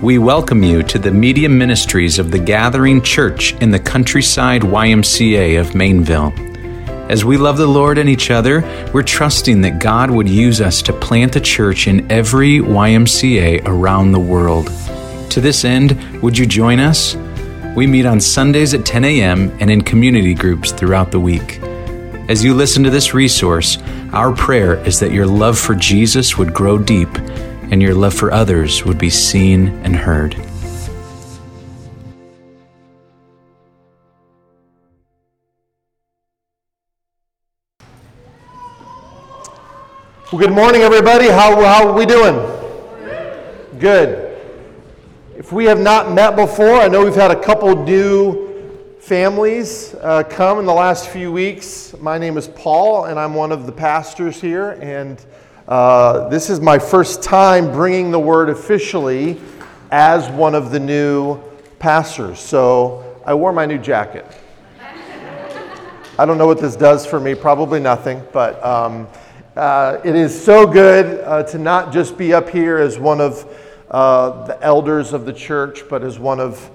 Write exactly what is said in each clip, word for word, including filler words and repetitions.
We welcome you to the media ministries of the Gathering Church in the Countryside Y M C A of Mainville. As we love the Lord and each other, we're trusting that God would use us to plant a church in every Y M C A around the world. To this end, would you join us? We meet on Sundays at ten a.m. and in community groups throughout the week. As you listen to this resource, our prayer is that your love for Jesus would grow deep and your love for others would be seen and heard. Well, good morning, everybody. How, how are we doing? Good. If we have not met before, I know we've had a couple new families uh, come in the last few weeks. My name is Paul, and I'm one of the pastors here, and uh, this is my first time bringing the word officially as one of the new pastors. So I wore my new jacket. I don't know what this does for me, probably nothing, but um, uh, it is so good uh, to not just be up here as one of uh, the elders of the church, but as one of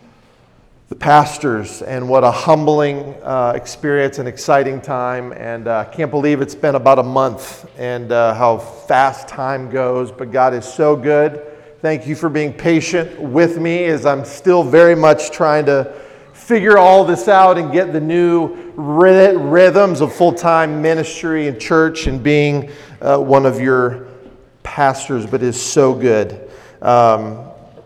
the pastors, and what a humbling uh, experience and exciting time. And I uh, can't believe it's been about a month and uh, how fast time goes, but God is so good. Thank you for being patient with me as I'm still very much trying to figure all this out and get the new rhythms of full-time ministry and church and being uh, one of your pastors, but it is so good. Um,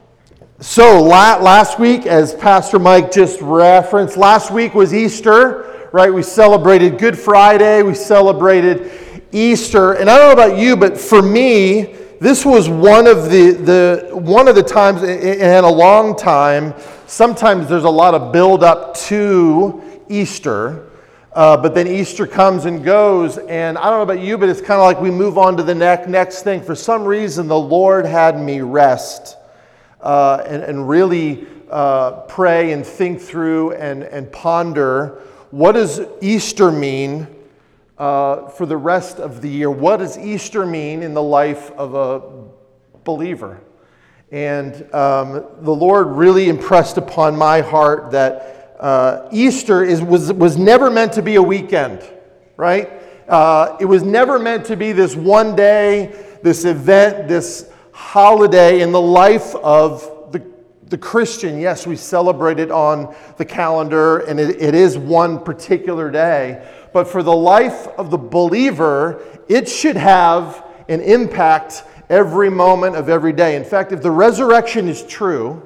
So last week, as Pastor Mike just referenced, last week was Easter, right? We celebrated Good Friday, we celebrated Easter, and I don't know about you, but for me, this was one of the, the one of the times in a long time. Sometimes there's a lot of build up to Easter, uh, but then Easter comes and goes, and I don't know about you, but it's kind of like we move on to the next next thing. For some reason, the Lord had me rest. Uh, and, and really uh, pray and think through and, and ponder, what does Easter mean uh, for the rest of the year? What does Easter mean in the life of a believer? And um, the Lord really impressed upon my heart that uh, Easter is was, was never meant to be a weekend, right? Uh, it was never meant to be this one day, this event, this holiday in the life of the, the Christian. Yes, we celebrate it on the calendar, and it, it is one particular day. But for the life of the believer, it should have an impact every moment of every day. In fact, if the resurrection is true,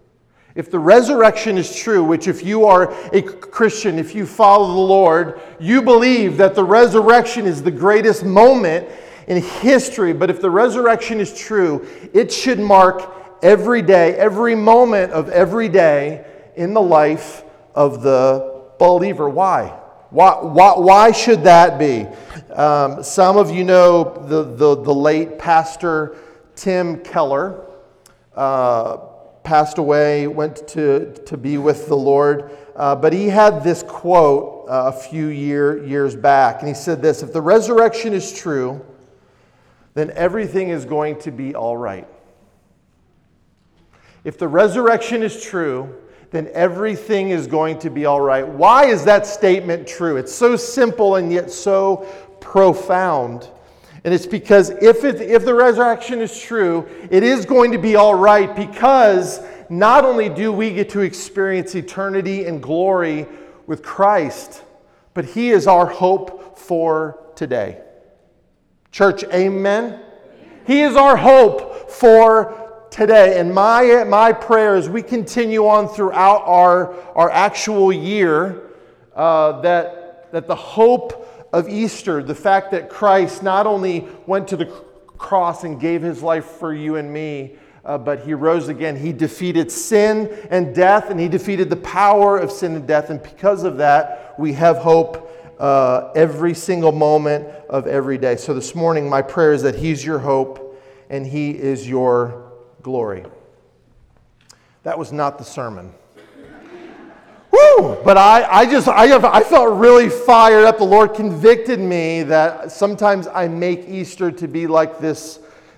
if the resurrection is true, which if you are a Christian, if you follow the Lord, you believe that the resurrection is the greatest moment in history. But if the resurrection is true, it should mark every day, every moment of every day in the life of the believer. Why? Why, why, why should that be? Um, some of you know the, the, the late Pastor Tim Keller. Uh, passed away, went to, to be with the Lord. Uh, but he had this quote uh, a few year, years back, and he said this: if the resurrection is true, then everything is going to be all right. If the resurrection is true, then everything is going to be all right. Why is that statement true? It's so simple and yet so profound. And it's because if it, if the resurrection is true, it is going to be all right, because not only do we get to experience eternity and glory with Christ, but He is our hope for today. Church, amen? He is our hope for today. And my, my prayer as we continue on throughout our, our actual year, uh, that, that the hope of Easter, the fact that Christ not only went to the cross and gave His life for you and me, uh, but He rose again. He defeated sin and death, and He defeated the power of sin and death. And because of that, we have hope Uh, every single moment of every day. So this morning, my prayer is that He's your hope and He is your glory. That was not the sermon. Woo! But I, I just, I, have, I felt really fired up. The Lord convicted me that sometimes I make Easter to be like this,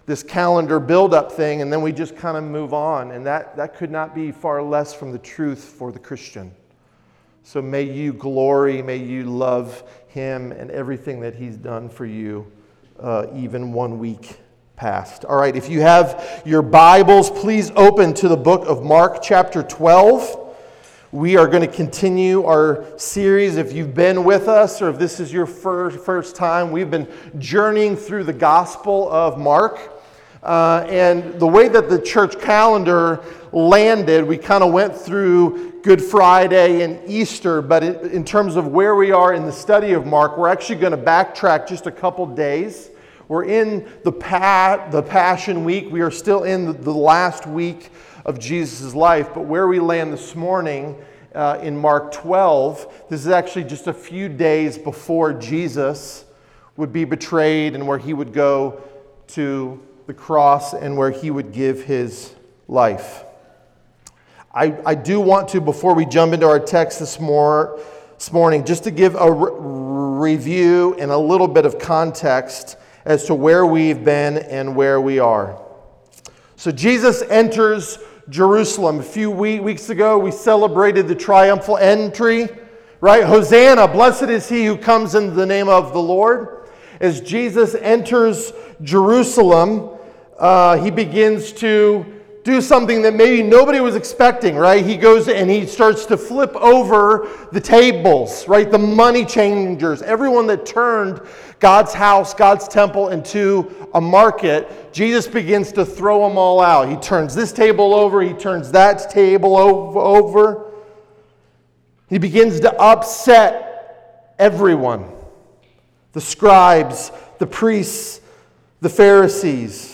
this calendar build-up thing, and then we just kind of move on. And that, that could not be far less from the truth for the Christian. So may you glory, may you love him and everything that he's done for you, uh, even one week past. All right, if you have your Bibles, please open to the book of Mark chapter twelve. We are going to continue our series. If you've been with us or if this is your first, first time, we've been journeying through the Gospel of Mark. Uh, and the way that the church calendar landed, we kind of went through Good Friday and Easter, but it, in terms of where we are in the study of Mark, we're actually going to backtrack just a couple days. We're in the, pa- the Passion Week. We are still in the, the last week of Jesus' life, but where we land this morning uh, in Mark twelve, this is actually just a few days before Jesus would be betrayed and where he would go to the cross and where he would give his life. I, I do want to, before we jump into our text this, more, this morning, just to give a re- review and a little bit of context as to where we've been and where we are. So Jesus enters Jerusalem. A few weeks ago, we celebrated the triumphal entry, right? Hosanna, blessed is he who comes in the name of the Lord. As Jesus enters Jerusalem, uh, he begins to do something that maybe nobody was expecting, right? He goes and he starts to flip over the tables, right? The money changers, everyone that turned God's house, God's temple into a market, Jesus begins to throw them all out. He turns this table over, he turns that table over. He begins to upset everyone. The scribes, the priests, the Pharisees.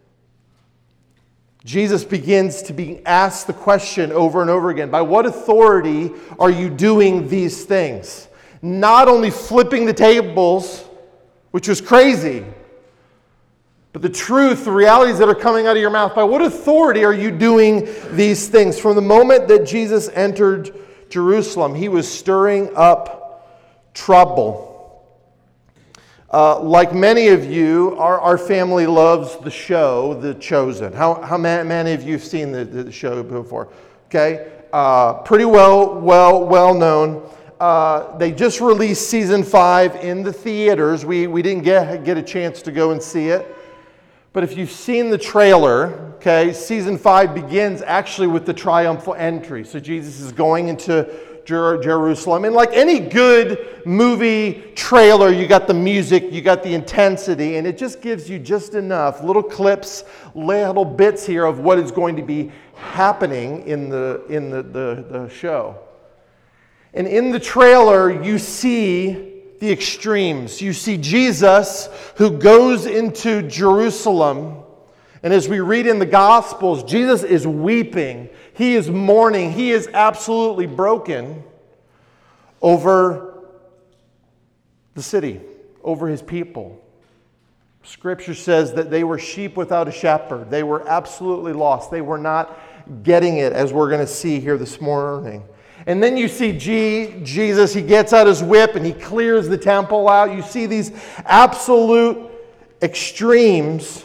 Jesus begins to be asked the question over and over again, by what authority are you doing these things? Not only flipping the tables, which was crazy, but the truth, the realities that are coming out of your mouth, by what authority are you doing these things? From the moment that Jesus entered Jerusalem, he was stirring up trouble. Uh, like many of you, our, our family loves the show, The Chosen. How, how many of you have seen the, the show before? Okay, uh, pretty well, well, well known. Uh, they just released season five in the theaters. We we didn't get get a chance to go and see it, but if you've seen the trailer, okay, season five begins actually with the triumphal entry. So Jesus is going into Jer- Jerusalem, and like any good movie trailer, you got the music, you got the intensity, and it just gives you just enough little clips, little bits here of what is going to be happening in the in the, the, the show. And in the trailer, you see the extremes. You see Jesus who goes into Jerusalem. And as we read in the Gospels, Jesus is weeping. He is mourning. He is absolutely broken over the city, over his people. Scripture says that they were sheep without a shepherd. They were absolutely lost. They were not getting it, as we're going to see here this morning. And then you see G, Jesus, he gets out his whip and he clears the temple out. You see these absolute extremes.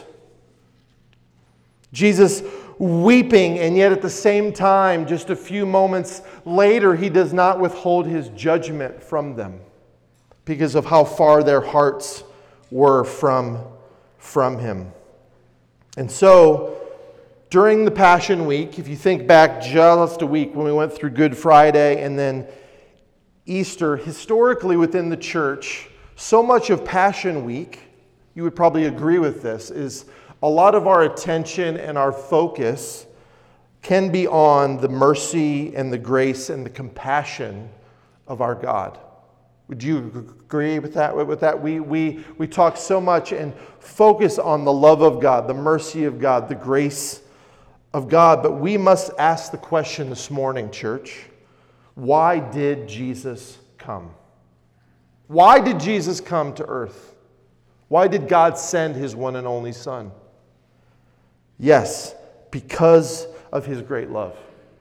Jesus weeping, and yet at the same time, just a few moments later, he does not withhold his judgment from them because of how far their hearts were from, from him. And so, during the Passion Week, if you think back just a week when we went through Good Friday and then Easter, historically within the church, so much of Passion Week, you would probably agree with this, is a lot of our attention and our focus can be on the mercy and the grace and the compassion of our God. Would you agree with that? With that, we we we talk so much and focus on the love of God, the mercy of God, the grace of God, but we must ask the question this morning, church, why did Jesus come? Why did Jesus come to earth? Why did God send his one and only Son? Yes, because of his great love.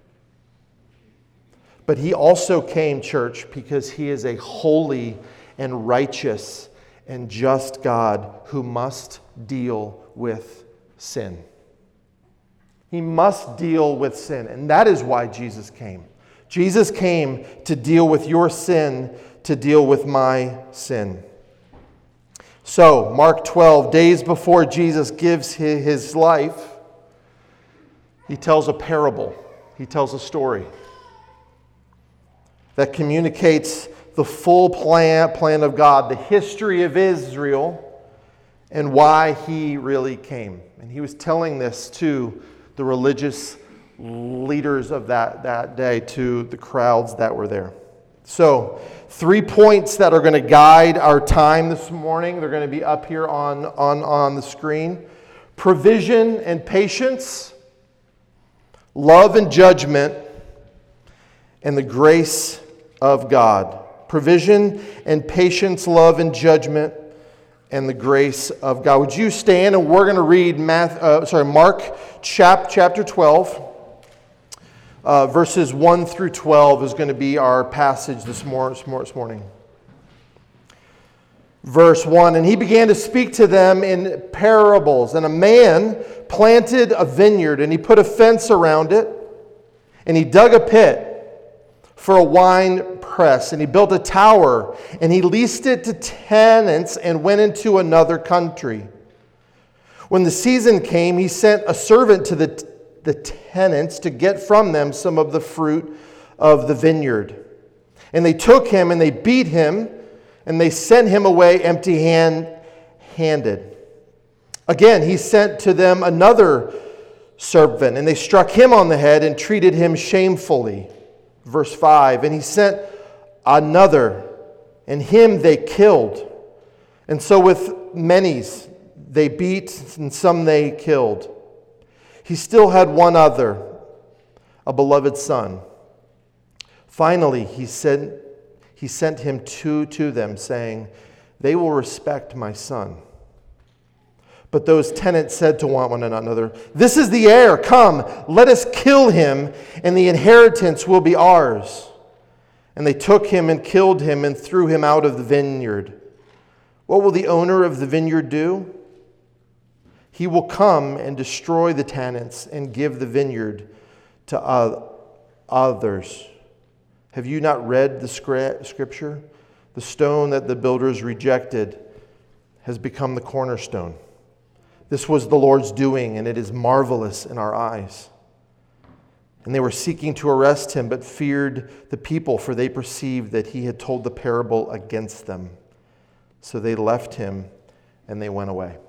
But he also came, church, because he is a holy and righteous and just God who must deal with sin. He must deal with sin, and that is why Jesus came. Jesus came to deal with your sin, to deal with my sin. So, Mark twelve, days before Jesus gives his life, he tells a parable. He tells a story that communicates the full plan, plan of God, the history of Israel, and why he really came. And he was telling this to the religious leaders of that, that day, to the crowds that were there. So, three points that are going to guide our time this morning. They're going to be up here on, on, on the screen. Provision and patience, love and judgment, and the grace of God. Provision and patience, love and judgment, and the grace of God. Would you stand, and we're going to read Math, uh, sorry, Mark chap, chapter twelve. Uh, verses one through twelve is going to be our passage this, mor- this morning. Verse one, and he began to speak to them in parables. And a man planted a vineyard, and he put a fence around it, and he dug a pit for a wine press, and he built a tower, and he leased it to tenants and went into another country. When the season came, he sent a servant to the, t- the tenants to get from them some of the fruit of the vineyard. And they took him, and they beat him, and they sent him away empty-handed. Again, he sent to them another servant, and they struck him on the head and treated him shamefully. Verse five, and he sent another, and him they killed. And so with many they beat, and some they killed. He still had one other, a beloved son. Finally, he sent, he sent him to, to them, saying, they will respect my son. But those tenants said to one another, this is the heir, come, let us kill him, and the inheritance will be ours. And they took him and killed him and threw him out of the vineyard. What will the owner of the vineyard do? He will come and destroy the tenants and give the vineyard to others. Have you not read the scripture? The stone that the builders rejected has become the cornerstone. This was the Lord's doing, and it is marvelous in our eyes. And they were seeking to arrest him, but feared the people, for they perceived that he had told the parable against them. So they left him, and they went away.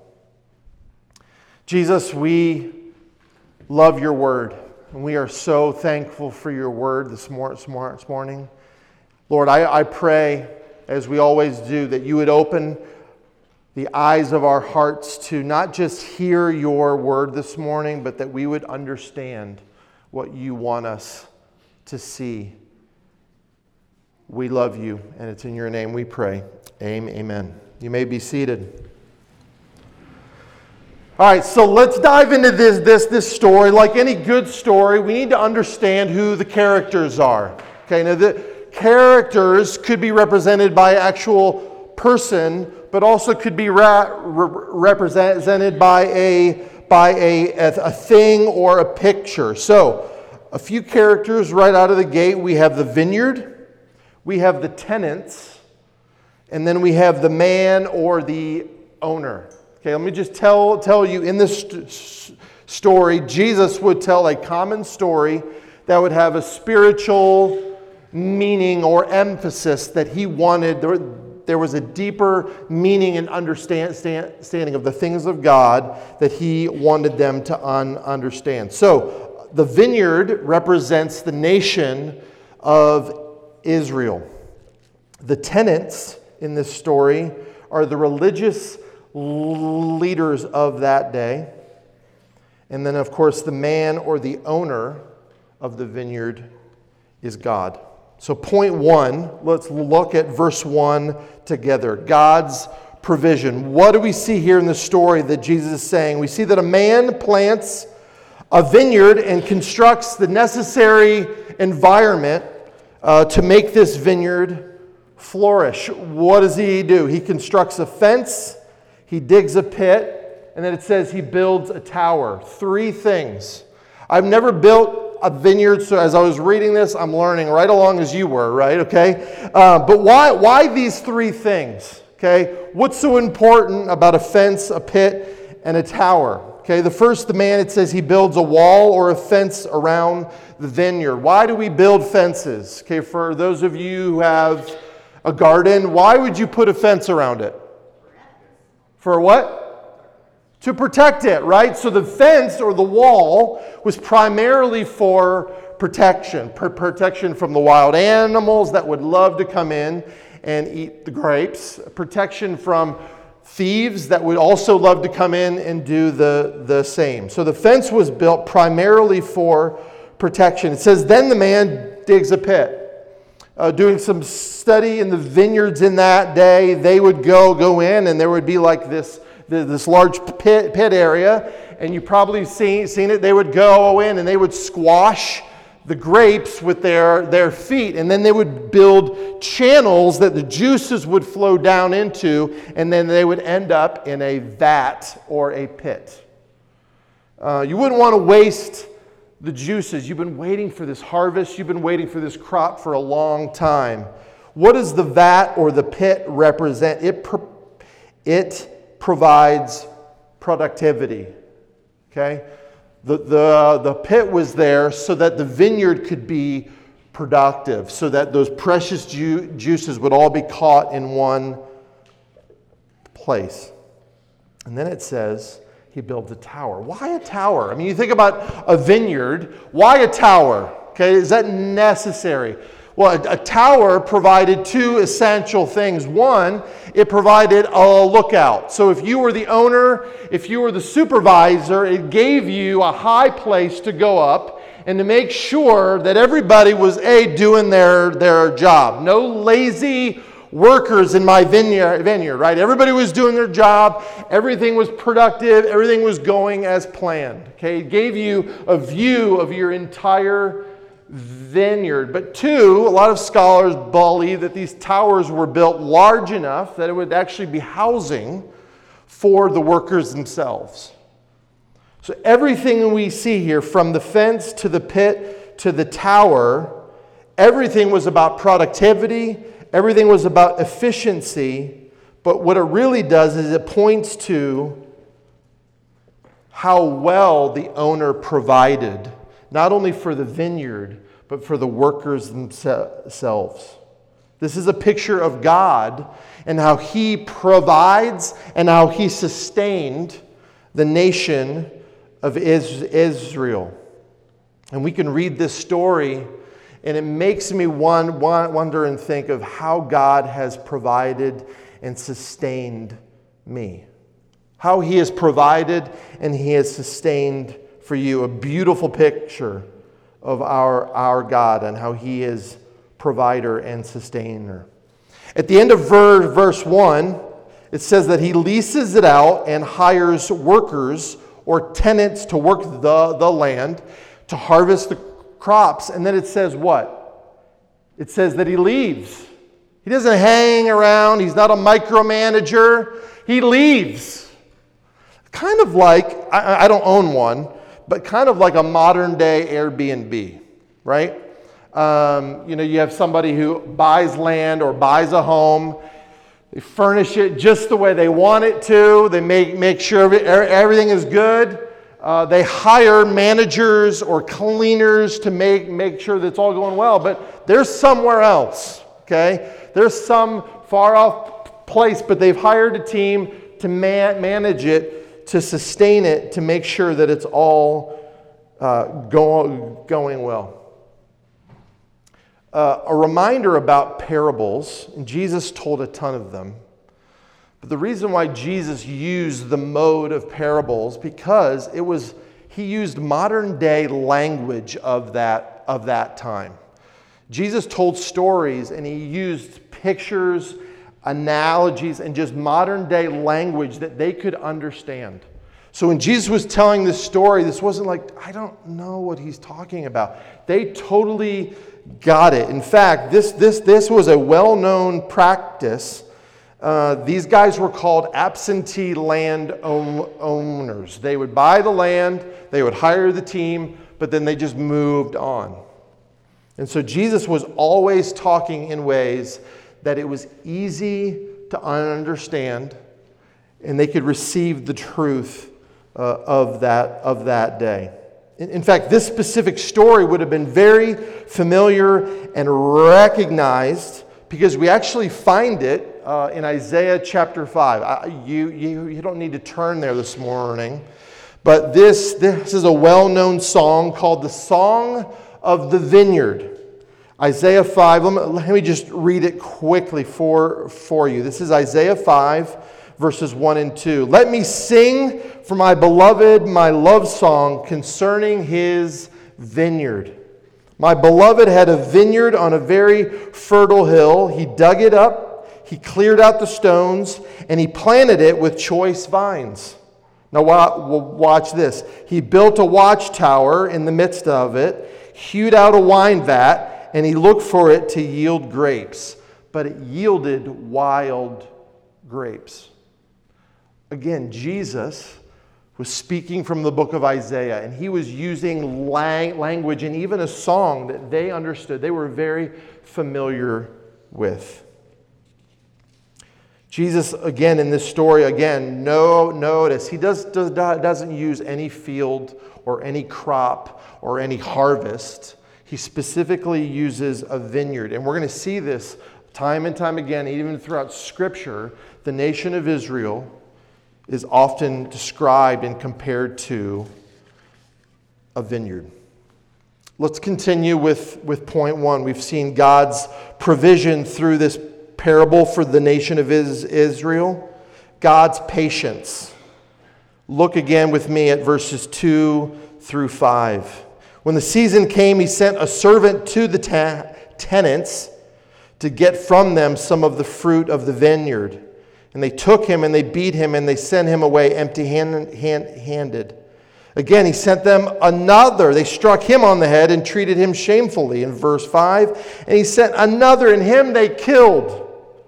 Jesus, we love your word, and we are so thankful for your word this morning. Lord, I, I pray, as we always do, that you would open the eyes of our hearts to not just hear your word this morning, but that we would understand what you want us to see. We love you, and it's in your name we pray. Amen. You may be seated. All right, so let's dive into this, this, this story. Like any good story, we need to understand who the characters are. Okay, now the characters could be represented by actual person, but also could be ra- re- represented by a by a, a thing or a picture. So, a few characters right out of the gate. We have the vineyard, we have the tenants, and then we have the man or the owner. Okay, let me just tell tell you in this st- story, Jesus would tell a common story that would have a spiritual meaning or emphasis that he wanted. There, there was a deeper meaning and understanding of the things of God that he wanted them to un- understand. So, the vineyard represents the nation of Israel. The tenants in this story are the religious leaders of that day. And then, of course, the man or the owner of the vineyard is God. So point one, let's look at verse one together. God's provision. What do we see here in the story that Jesus is saying? We see that a man plants a vineyard and constructs the necessary environment uh, to make this vineyard flourish. What does he do? He constructs a fence, he digs a pit, and then it says he builds a tower. Three things. I've never built a vineyard, so as I was reading this, I'm learning right along as you were, right? Okay? Uh, but why, why these three things? Okay? What's so important about a fence, a pit, and a tower? Okay, the first, the man, it says he builds a wall or a fence around the vineyard. Why do we build fences? Okay, for those of you who have a garden, why would you put a fence around it? For what? To protect it, right? So the fence or the wall was primarily for protection. Per- protection from the wild animals that would love to come in and eat the grapes. Protection from thieves that would also love to come in and do the, the same. So the fence was built primarily for protection. It says, then the man digs a pit. Uh, doing some study in the vineyards in that day, they would go go in and there would be like this, this large pit, pit area. And you probably seen, seen it. They would go in and they would squash the grapes with their, their feet, and then they would build channels that the juices would flow down into, and then they would end up in a vat or a pit. Uh, you wouldn't want to waste the juices. You've been waiting for this harvest. You've been waiting for this crop for a long time. What does the vat or the pit represent? It, pro- it provides productivity. Okay? The, the, the pit was there so that the vineyard could be productive, so that those precious ju- juices would all be caught in one place. And then it says he builds a tower. Why a tower? I mean, you think about a vineyard. Why a tower? Okay, is that necessary? Well, a, a tower provided two essential things. One, it provided a lookout. So if you were the owner, if you were the supervisor, it gave you a high place to go up and to make sure that everybody was, A, doing their, their job. No lazy workers in my vineyard, vineyard, right? Everybody was doing their job. Everything was productive. Everything was going as planned. Okay, it gave you a view of your entire vineyard. But two, a lot of scholars believe that these towers were built large enough that it would actually be housing for the workers themselves. So everything we see here, from the fence to the pit to the tower, everything was about productivity, everything was about efficiency, but what it really does is it points to how well the owner provided, not only for the vineyard, but for the workers themselves. This is a picture of God and how He provides and how He sustained the nation of Israel. And we can read this story, and it makes me wonder and think of how God has provided and sustained me. How He has provided and He has sustained for you. A beautiful picture of our, our God and how He is provider and sustainer. At the end of ver- verse one, it says that He leases it out and hires workers or tenants to work the, the land to harvest the crops. And then it says what? It says that He leaves. He doesn't hang around. He's not a micromanager. He leaves. Kind of like, I, I don't own one, but kind of like a modern day Airbnb, right? Um, you know, you have somebody who buys land or buys a home. They furnish it just the way they want it to. They make, make sure everything is good. Uh, they hire managers or cleaners to make, make sure that it's all going well. But there's somewhere else, okay? There's some far off place, but they've hired a team to man, manage it, to sustain it, to make sure that it's all uh, go, going well. Uh, a reminder about parables, and Jesus told a ton of them. But the reason why Jesus used the mode of parables, because it was he used modern day language of that, of that time. Jesus told stories and He used pictures, analogies, and just modern day language that they could understand. So when Jesus was telling this story, this wasn't like, I don't know what He's talking about. They totally got it. In fact, this, this, this was a well-known practice Uh, these guys were called absentee land own- owners. They would buy the land, they would hire the team, but then they just moved on. And so Jesus was always talking in ways that it was easy to understand, and they could receive the truth uh, of that of that day. In, in fact, this specific story would have been very familiar and recognized because we actually find it uh, in Isaiah chapter five. I, you, you, you don't need to turn there this morning, but this, this is a well-known song called the Song of the Vineyard. Isaiah five, let me, let me just read it quickly for, for you. This is Isaiah five, verses one and two. Let me sing for my beloved my love song concerning his vineyard. My beloved had a vineyard on a very fertile hill. He dug it up, he cleared out the stones, and he planted it with choice vines. Now watch this. He built a watchtower in the midst of it, hewed out a wine vat, and he looked for it to yield grapes. But it yielded wild grapes. Again, Jesus was speaking from the book of Isaiah, and he was using lang- language and even a song that they understood, they were very familiar with. Jesus, again, in this story, again, no, notice, he does, does, doesn't use any field or any crop or any harvest. He specifically uses a vineyard. And we're going to see this time and time again, even throughout Scripture. The nation of Israel is often described and compared to a vineyard. Let's continue with, with point one. We've seen God's provision through this parable for the nation of Israel. God's patience. Look again with me at verses two through five. When the season came, he sent a servant to the ta- tenants to get from them some of the fruit of the vineyard. And they took him and they beat him and they sent him away empty-handed. Again, he sent them another. They struck him on the head and treated him shamefully in verse five. And he sent another, and him they killed.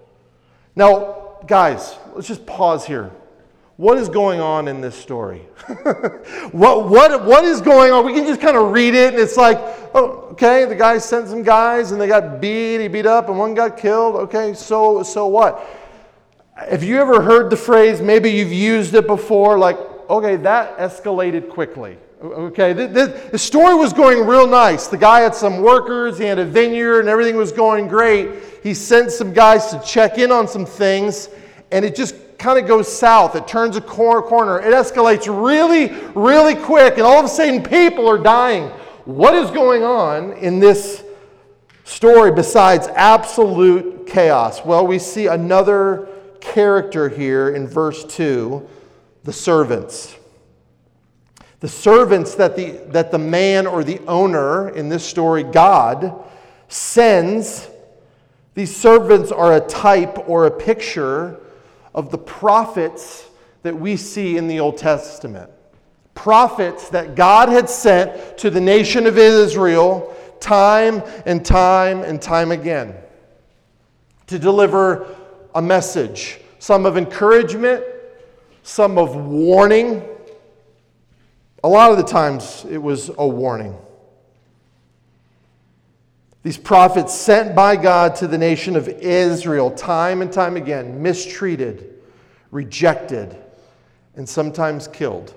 Now, guys, let's just pause here. What is going on in this story? what, what, what is going on? We can just kind of read it, and it's like, oh, okay, the guy sent some guys, and they got beat, he beat up, and one got killed. Okay, so so what? Have you ever heard the phrase, maybe you've used it before, like, okay, that escalated quickly. Okay, the, the, the story was going real nice. The guy had some workers, he had a vineyard, and everything was going great. He sent some guys to check in on some things, and it just kind of goes south. It turns a cor- corner. It escalates really, really quick, and all of a sudden people are dying. What is going on in this story besides absolute chaos? Well, we see another character here in verse two, the servants. The servants that the, that the man or the owner, in this story, God, sends. These servants are a type or a picture of the prophets that we see in the Old Testament. Prophets that God had sent to the nation of Israel time and time and time again to deliver a message, some of encouragement, some of warning. A lot of the times it was a warning. These prophets sent by God to the nation of Israel time and time again, mistreated, rejected, and sometimes killed.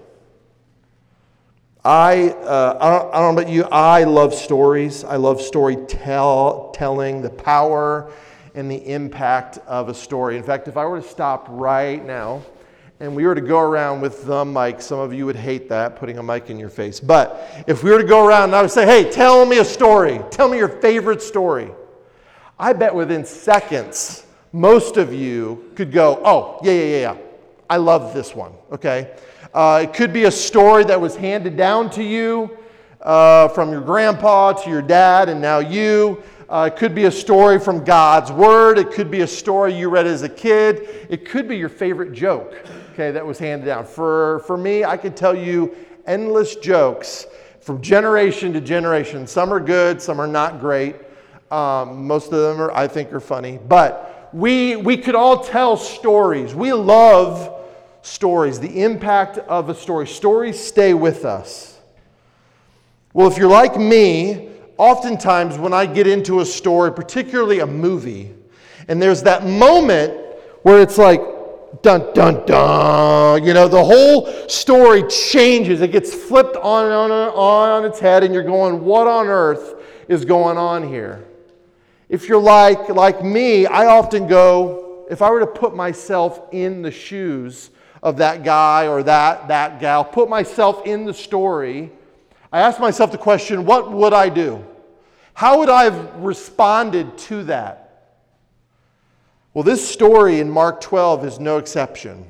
I, uh, I, don't, I don't know about you, I love stories. I love storytelling, the power and the impact of a story. In fact, if I were to stop right now and we were to go around with the mic, some of you would hate that, putting a mic in your face. But if we were to go around and I would say, hey, tell me a story. Tell me your favorite story. I bet within seconds, most of you could go, oh, yeah, yeah, yeah, yeah. I love this one, okay? Uh, it could be a story that was handed down to you uh, from your grandpa to your dad and now you. Uh, it could be a story from God's Word. It could be a story you read as a kid. It could be your favorite joke, okay, that was handed down. For, for me, I could tell you endless jokes from generation to generation. Some are good, some are not great. Um, most of them, are, I think, are funny. But we, we could all tell stories. We love stories, the impact of a story. Stories stay with us. Well, if you're like me, oftentimes when I get into a story, particularly a movie, and there's that moment where it's like, dun, dun, dun, you know, the whole story changes. It gets flipped on, on, on its head, and you're going, what on earth is going on here? If you're like, like me, I often go, if I were to put myself in the shoes of that guy or that, that gal, put myself in the story, I ask myself the question, what would I do? How would I have responded to that? Well, this story in Mark twelve is no exception.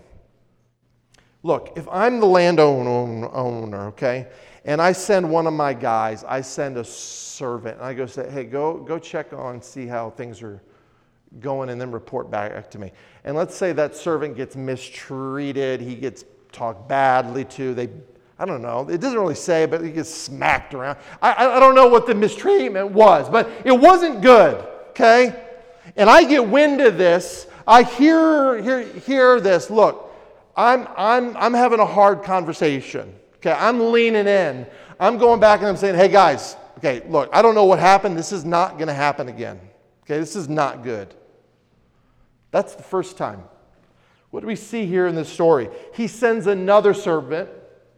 Look, if I'm the landowner, owner, okay, and I send one of my guys, I send a servant, and I go say, hey, go, go check on, see how things are going, and then report back to me. And let's say that servant gets mistreated, he gets talked badly to, they, I don't know, it doesn't really say, but he gets smacked around. I, I don't know what the mistreatment was, but it wasn't good, okay? And I get wind of this, I hear, hear, hear this, look, I'm, I'm, I'm having a hard conversation, okay? I'm leaning in, I'm going back and I'm saying, hey guys, okay, look, I don't know what happened, this is not going to happen again, okay? This is not good. That's the first time. What do we see here in this story? He sends another servant,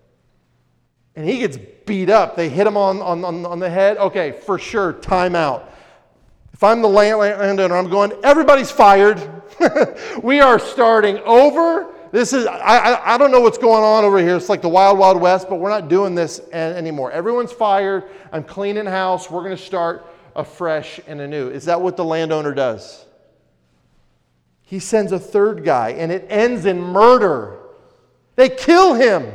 and he gets beat up. They hit him on, on, on, on the head. Okay, for sure, time out. If I'm the landowner, I'm going, everybody's fired. We are starting over. This is, I, I, I don't know what's going on over here. It's like the Wild Wild West, but we're not doing this anymore. Everyone's fired. I'm cleaning house. We're going to start afresh and anew. Is that what the landowner does? He sends a third guy, and it ends in murder. They kill him.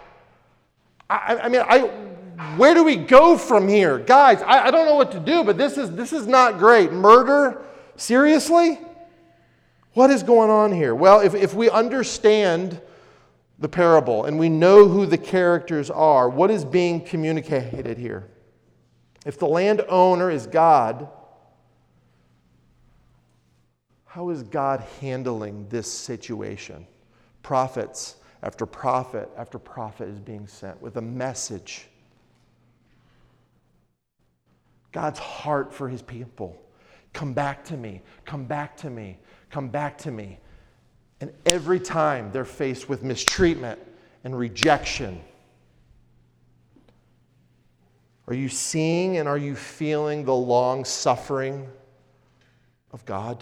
I, I mean, I, where do we go from here? Guys, I, I don't know what to do, but this is, this is not great. Murder? Seriously? What is going on here? Well, if, if we understand the parable and we know who the characters are, what is being communicated here? If the landowner is God, how is God handling this situation? Prophets after prophet after prophet is being sent with a message. God's heart for his people. Come back to me, come back to me, come back to me. And every time they're faced with mistreatment and rejection, are you seeing and are you feeling the long suffering of God?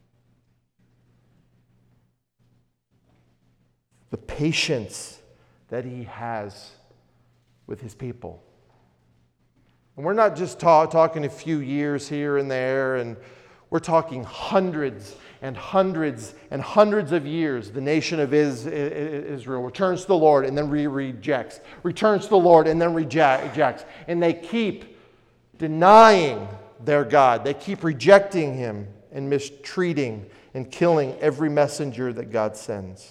The patience that he has with his people. And we're not just ta- talking a few years here and there, and we're talking hundreds and hundreds and hundreds of years. The nation of Israel returns to the Lord and then re- rejects. Returns to the Lord and then rejects. And they keep denying their God. They keep rejecting him and mistreating and killing every messenger that God sends.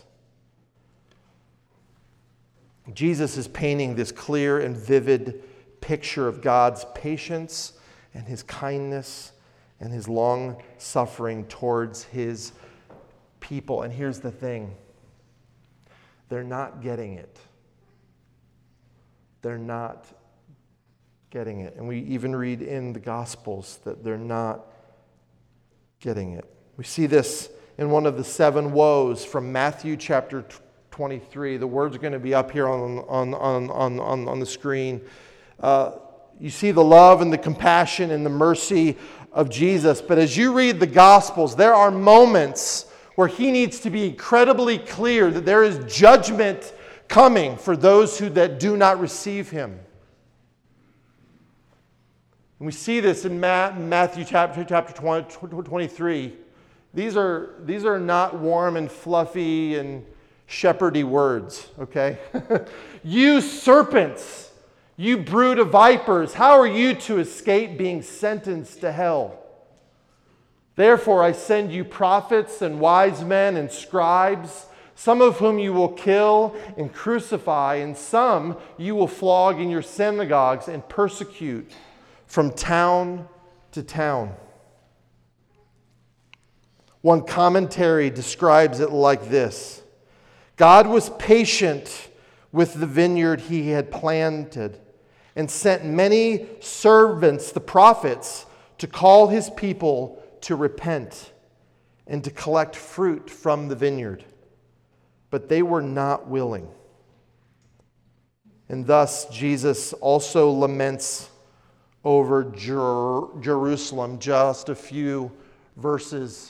Jesus is painting this clear and vivid picture of God's patience and his kindness and his long suffering towards his people. And here's the thing. They're not getting it. They're not getting it. And we even read in the Gospels that they're not getting it. We see this in one of the seven woes from Matthew chapter twenty-three. The words are going to be up here on, on, on, on, on, on the screen. Uh, you see the love and the compassion and the mercy of Jesus. But as you read the Gospels, there are moments where he needs to be incredibly clear that there is judgment coming for those who that do not receive him. And we see this in Matthew chapter, chapter twenty-three. These are, these are not warm and fluffy and shepherdy words, okay? You serpents, you brood of vipers, how are you to escape being sentenced to hell? Therefore I send you prophets and wise men and scribes, some of whom you will kill and crucify, and some you will flog in your synagogues and persecute from town to town. One commentary describes it like this: God was patient with the vineyard he had planted and sent many servants, the prophets, to call his people to repent and to collect fruit from the vineyard. But they were not willing. And thus Jesus also laments over Jer- Jerusalem, just a few verses.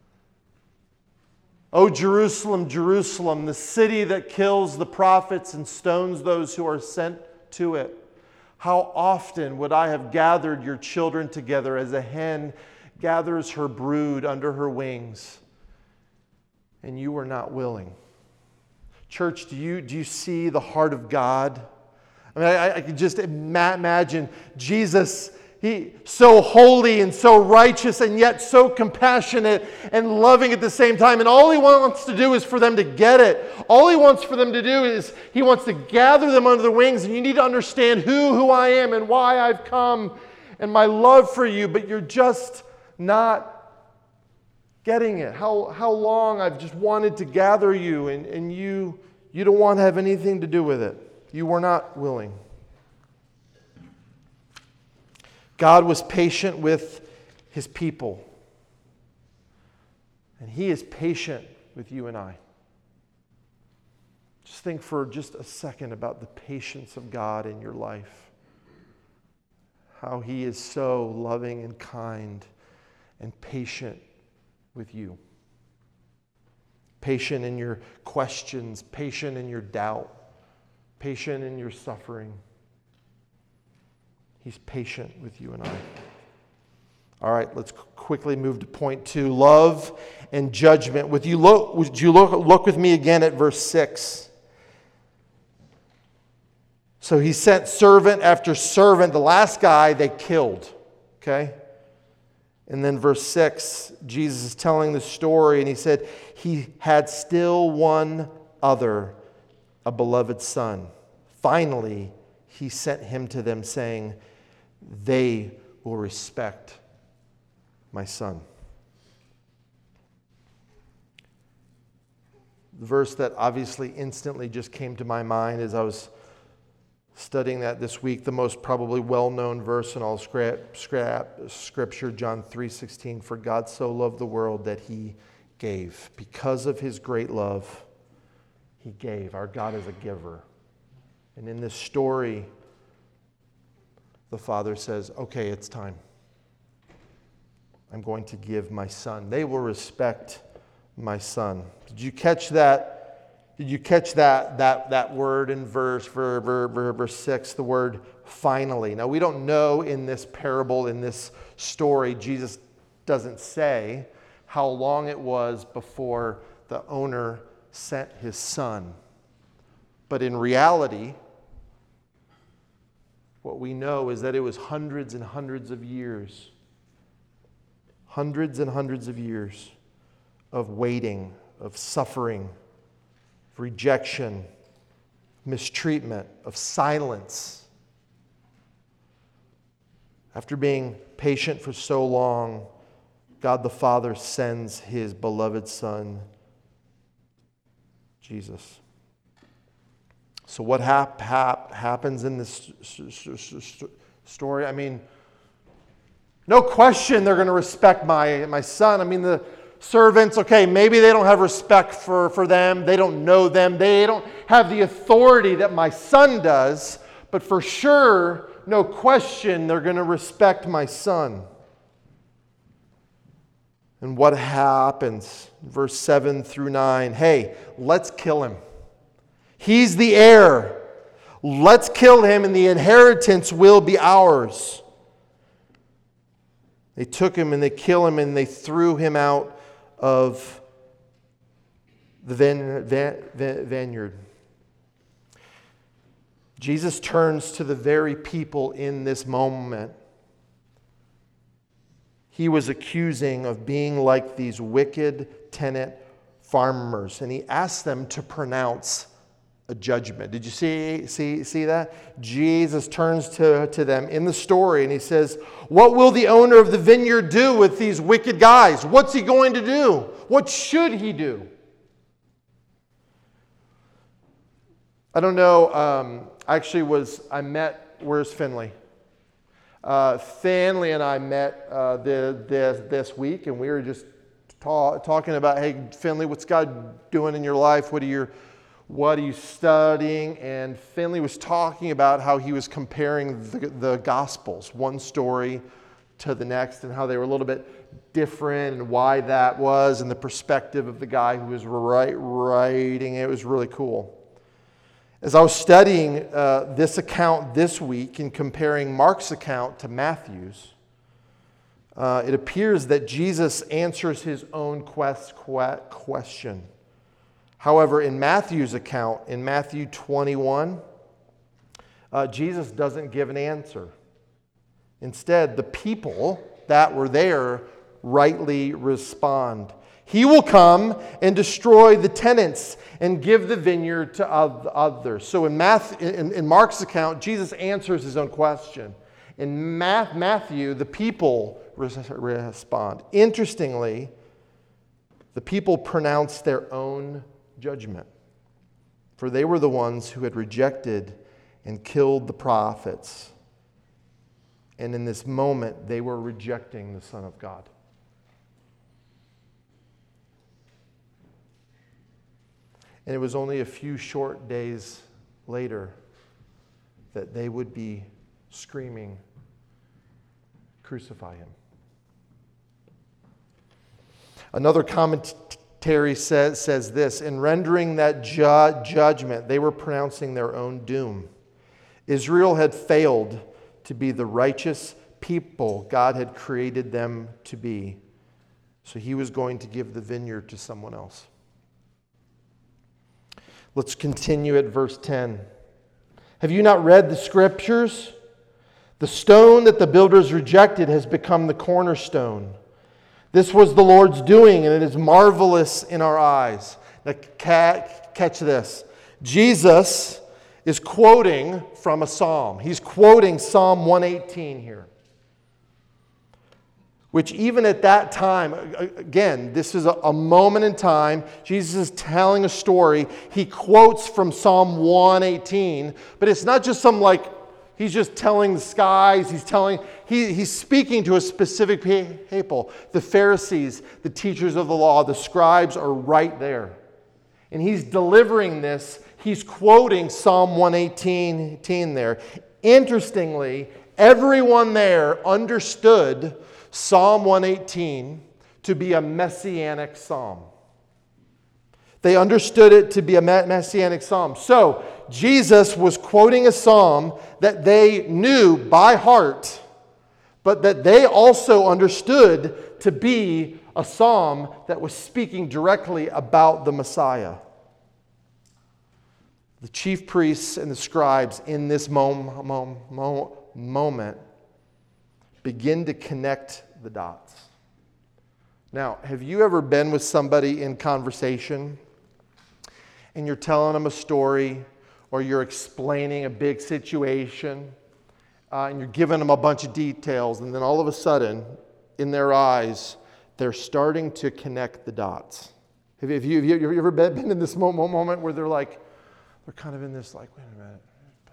O Jerusalem, Jerusalem, the city that kills the prophets and stones those who are sent to it. How often would I have gathered your children together as a hen gathers her brood under her wings, and you were not willing. Church, do you, do you see the heart of God? I mean, I, I can just ima- imagine Jesus, he so holy and so righteous and yet so compassionate and loving at the same time. And all he wants to do is for them to get it. All he wants for them to do is he wants to gather them under the wings. And you need to understand who, who I am and why I've come and my love for you. But you're just not getting it. How, how long I've just wanted to gather you and, and you, you don't want to have anything to do with it. You were not willing. God was patient with his people. And he is patient with you and I. Just think for just a second about the patience of God in your life. How he is so loving and kind and patient with you. Patient in your questions, patient in your doubt, patient in your suffering. He's patient with you and I. All right, let's quickly move to point two, love and judgment. Would you look, would you look, look with me again at verse six? So he sent servant after servant. The last guy they killed, okay? And then verse six, Jesus is telling the story, and he said, he had still one other, a beloved son. Finally, he sent him to them, saying, they will respect my son. The verse that obviously instantly just came to my mind as I was studying that this week, the most probably well-known verse in all scrap, scrap, Scripture, John three sixteen, for God so loved the world that he gave. Because of his great love, he gave. Our God is a giver. And in this story, the Father says, okay, it's time. I'm going to give my son. They will respect my son. Did you catch that? Did you catch that that that word in verse verse, verse, verse six, the word finally? Now, we don't know in this parable, in this story, Jesus doesn't say how long it was before the owner sent his son. But in reality, what we know is that it was hundreds and hundreds of years, hundreds and hundreds of years of waiting, of suffering, of rejection, mistreatment, of silence. After being patient for so long, God the Father sends his beloved Son, Jesus. So what hap- hap- happens in this story? I mean, no question they're going to respect my, my son. I mean, the servants, okay, maybe they don't have respect for, for them. They don't know them. They don't have the authority that my son does. But for sure, no question, they're going to respect my son. And what happens? Verse seven through nine. Hey, let's kill him. He's the heir. Let's kill him and the inheritance will be ours. They took him and they killed him and they threw him out of the vineyard. Jesus turns to the very people in this moment he was accusing of being like these wicked tenant farmers. And he asked them to pronounce a judgment. Did you see, see, see that? Jesus turns to, to them in the story and he says, what will the owner of the vineyard do with these wicked guys? What's he going to do? What should he do? I don't know. Um, actually was, I met, where's Finley? Uh, Finley and I met uh, the, this, this week, and we were just ta- talking about, hey, Finley, what's God doing in your life? What are your What are you studying? And Finley was talking about how he was comparing the, the Gospels, one story to the next, and how they were a little bit different and why that was, and the perspective of the guy who was write, writing it. It was really cool. As I was studying uh, this account this week and comparing Mark's account to Matthew's, uh, it appears that Jesus answers his own quest, question. However, in Matthew's account, in Matthew twenty-one, uh, Jesus doesn't give an answer. Instead, the people that were there rightly respond. He will come and destroy the tenants and give the vineyard to others. So in, Matthew, in, in Mark's account, Jesus answers his own question. In Matthew, the people respond. Interestingly, the people pronounce their own judgment, for they were the ones who had rejected and killed the prophets. And in this moment, they were rejecting the Son of God. And it was only a few short days later that they would be screaming, "Crucify him." Another commentary says, says this, in rendering that ju- judgment, they were pronouncing their own doom. Israel had failed to be the righteous people God had created them to be. So he was going to give the vineyard to someone else. Let's continue at verse ten. Have you not read the scriptures? The stone that the builders rejected has become the cornerstone. This was the Lord's doing, and it is marvelous in our eyes. Now, catch this. Jesus is quoting from a psalm. He's quoting Psalm one eighteen here. Which even at that time, again, this is a moment in time. Jesus is telling a story. He quotes from Psalm one eighteen, but it's not just some like, he's just telling the skies. He's telling, he, he's speaking to a specific people. The Pharisees, the teachers of the law, the scribes are right there. And he's delivering this. He's quoting Psalm one eighteen there. Interestingly, everyone there understood Psalm one eighteen to be a messianic psalm. They understood it to be a messianic psalm. So, Jesus was quoting a psalm that they knew by heart, but that they also understood to be a psalm that was speaking directly about the Messiah. The chief priests and the scribes in this mom, mom, mom, moment begin to connect the dots. Now, have you ever been with somebody in conversation and you're telling them a story or you're explaining a big situation uh, and you're giving them a bunch of details, and then all of a sudden, in their eyes, they're starting to connect the dots? Have you, have you, have you ever been in this moment where they're like, they're kind of in this like, wait a minute.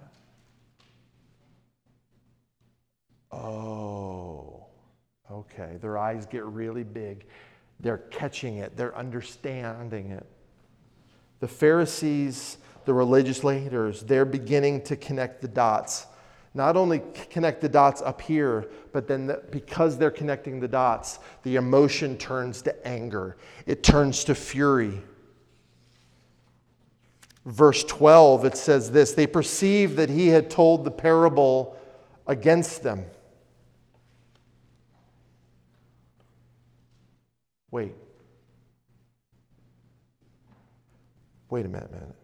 Oh, okay. Their eyes get really big. They're catching it. They're understanding it. The Pharisees, the religious leaders, they're beginning to connect the dots. Not only connect the dots up here, but then the, because they're connecting the dots, the emotion turns to anger. It turns to fury. Verse twelve, it says this, they perceived that he had told the parable against them. Wait. Wait a minute, minute.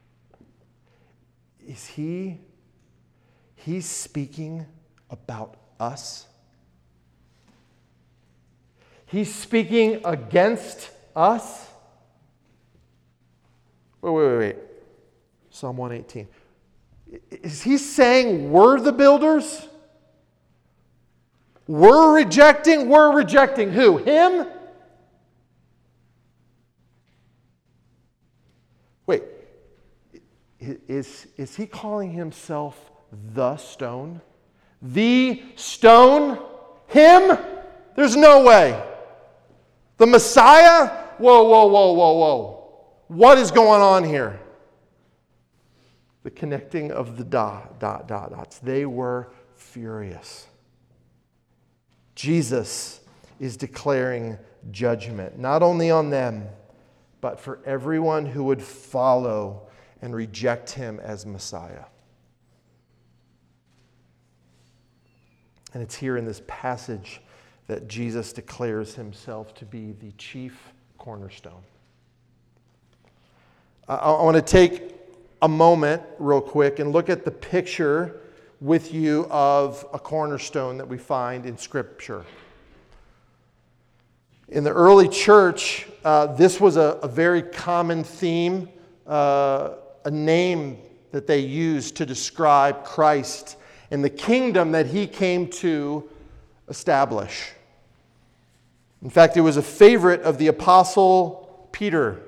Is he, he's speaking about us? He's speaking against us? Wait, wait, wait, wait. Psalm one eighteen. Is he saying we're the builders? We're rejecting? We're rejecting who? Him? Wait, is, is he calling himself the stone? The stone? Him? There's no way. The Messiah? Whoa, whoa, whoa, whoa, whoa. What is going on here? The connecting of the dot, dot, dot, dots. They were furious. Jesus is declaring judgment, not only on them, but for everyone who would follow and reject him as Messiah. And it's here in this passage that Jesus declares himself to be the chief cornerstone. I, I want to take a moment real quick and look at the picture with you of a cornerstone that we find in Scripture. In the early church, uh, this was a, a very common theme, uh, a name that they used to describe Christ and the kingdom that he came to establish. In fact, it was a favorite of the Apostle Peter.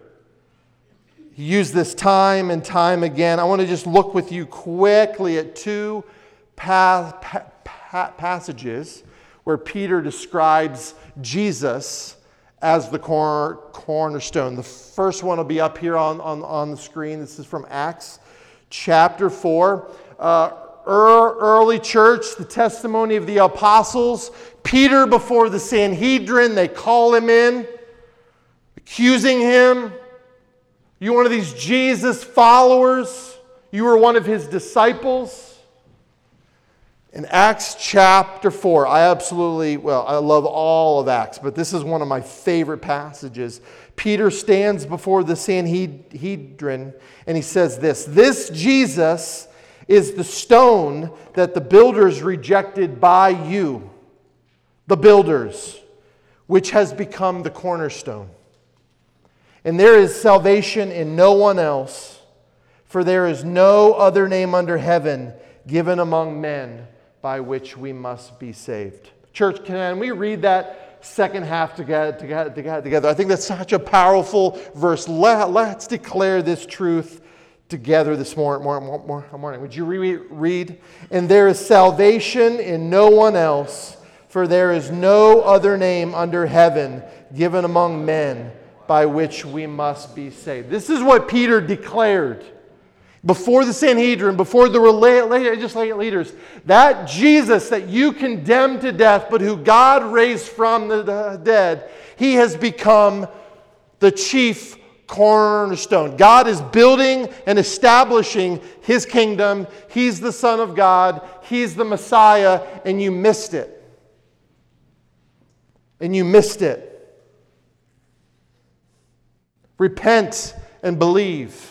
He used this time and time again. I want to just look with you quickly at two pa- pa- pa- passages where Peter describes Jesus as the cor- cornerstone. The first one will be up here on, on, on the screen. This is from Acts chapter four. Uh, early church, the testimony of the apostles. Peter before the Sanhedrin, they call him in, accusing him. You one of these Jesus followers? You were one of his disciples? In Acts chapter four, I absolutely, well, I love all of Acts, but this is one of my favorite passages. Peter stands before the Sanhedrin and he says this, "This Jesus is the stone that the builders rejected by you, the builders, which has become the cornerstone. And there is salvation in no one else, for there is no other name under heaven given among men by which we must be saved." Church, can we read that second half together? together, together? I think that's such a powerful verse. Let, let's declare this truth together this morning. morning. Would you read? "And there is salvation in no one else, for there is no other name under heaven given among men by which we must be saved." This is what Peter declared before the Sanhedrin, before the religious leaders. That Jesus that you condemned to death, but who God raised from the dead, he has become the chief cornerstone. God is building and establishing his kingdom. He's the Son of God. He's the Messiah, and you missed it. And you missed it. Repent and believe.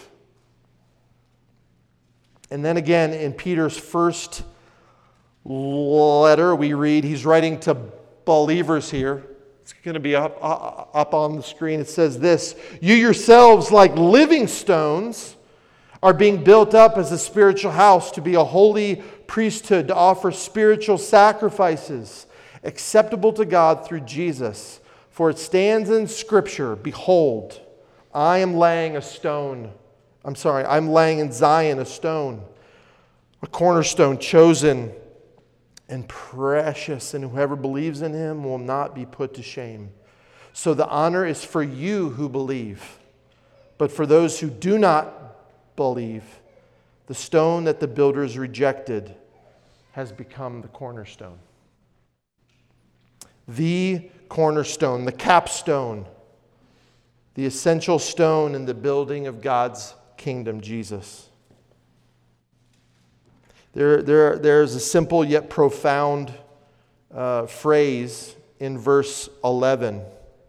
And then again, in Peter's first letter, we read, he's writing to believers here. It's going to be up, up on the screen. It says this, "You yourselves, like living stones, are being built up as a spiritual house to be a holy priesthood, to offer spiritual sacrifices acceptable to God through Jesus. For it stands in Scripture, behold, I am laying a stone. I'm sorry, I'm laying in Zion a stone, a cornerstone chosen and precious, and whoever believes in him will not be put to shame. So the honor is for you who believe. But for those who do not believe, the stone that the builders rejected has become the cornerstone." The cornerstone, the capstone, the essential stone in the building of God's kingdom, Jesus. There, there, there's a simple yet profound uh, phrase in verse eleven.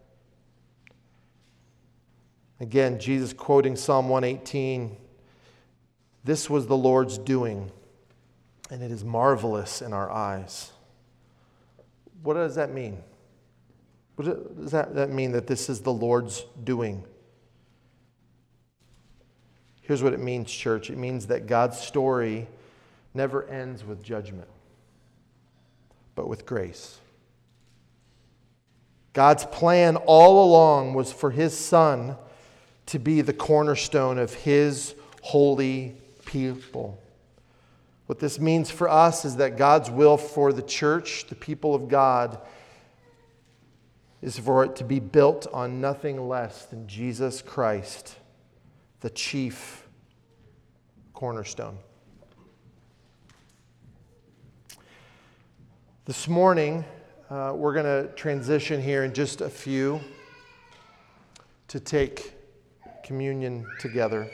Again, Jesus quoting Psalm one eighteen. "This was the Lord's doing, and it is marvelous in our eyes." What does that mean? What does that, that mean, that this is the Lord's doing? Here's what it means, church. It means that God's story never ends with judgment, but with grace. God's plan all along was for His Son to be the cornerstone of His holy people. What this means for us is that God's will for the church, the people of God, is for it to be built on nothing less than Jesus Christ, the chief cornerstone. This morning, uh, we're going to transition here in just a few to take communion together.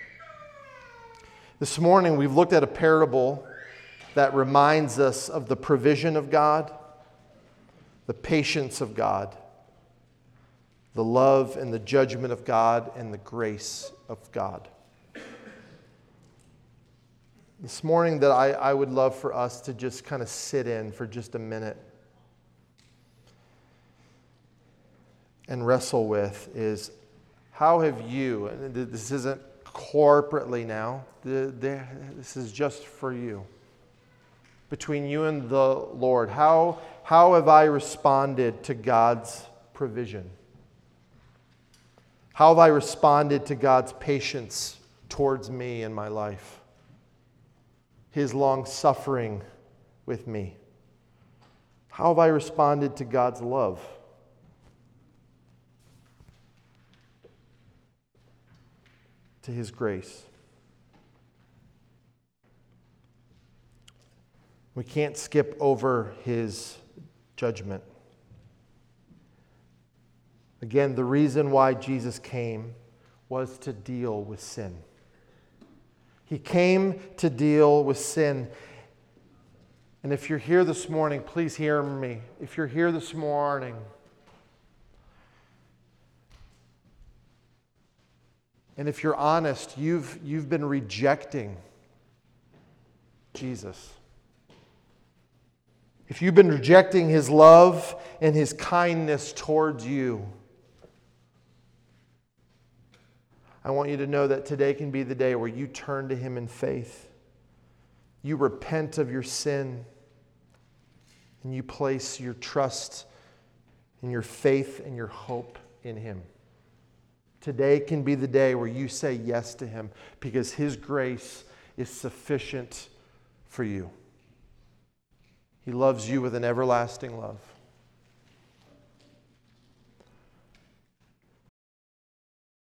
This morning, we've looked at a parable that reminds us of the provision of God, the patience of God, the love and the judgment of God, and the grace of God. This morning that I, I would love for us to just kind of sit in for just a minute and wrestle with is, how have you, and this isn't corporately now, this is just for you, between you and the Lord, how, how have I responded to God's provision? How have I responded to God's patience towards me in my life? His long suffering with me? How have I responded to God's love? To His grace? We can't skip over His judgment. Again, the reason why Jesus came was to deal with sin. He came to deal with sin. And if you're here this morning, please hear me. If you're here this morning, and if you're honest, you've, you've been rejecting Jesus. If you've been rejecting His love and His kindness towards you, I want you to know that today can be the day where you turn to Him in faith. You repent of your sin, and you place your trust and your faith and your hope in Him. Today can be the day where you say yes to Him because His grace is sufficient for you. He loves you with an everlasting love.